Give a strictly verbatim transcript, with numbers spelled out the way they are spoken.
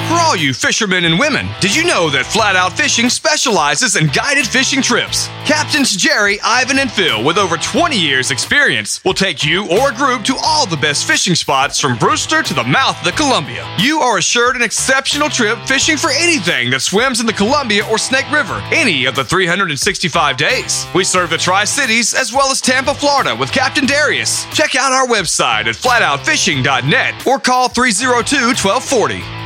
For all you fishermen and women, did you know that Flat Out Fishing specializes in guided fishing trips? Captains Jerry, Ivan, and Phil, with over twenty years experience, will take you or a group to all the best fishing spots from Brewster to the mouth of the Columbia. You are assured an exceptional trip fishing for anything that swims in the Columbia or Snake River any of the three hundred sixty-five days. We serve the Tri-Cities as well as Tampa, Florida with Captain Darius. Check out our website at flat out fishing dot net or call three oh two, one two four oh.